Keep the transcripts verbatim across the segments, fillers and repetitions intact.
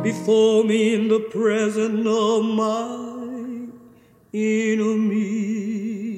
before me in the presence of my enemy.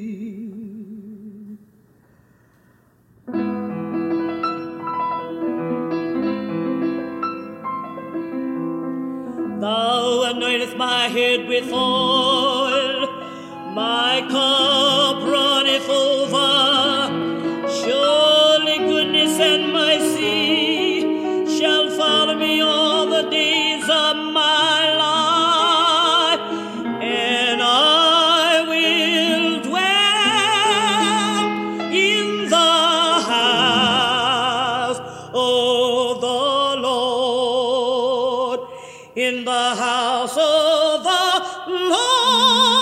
Thou anointest my head with oil, my cup runneth over. Surely goodness and mercy shall follow me all the days of my life, and I will dwell in the house of the Lord, in the house of the Lord